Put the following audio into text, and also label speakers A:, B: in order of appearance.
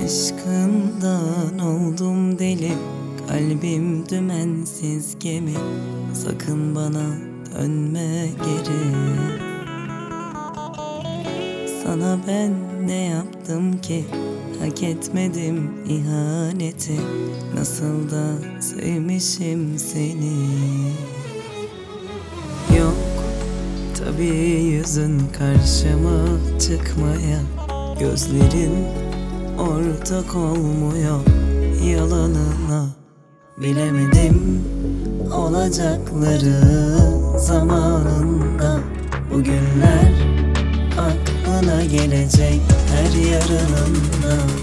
A: Aşkından oldum deli, kalbim dümensiz gemi. Sakın bana dönme geri. Sana ben ne yaptım ki, hak etmedim ihaneti. Nasıl da sevmişim seni. Yok tabii yüzün karşıma çıkmaya, gözlerin ortak olmuyor yalanına. Bilemedim olacakları zamanında. Bugünler aklına gelecek her yarınında.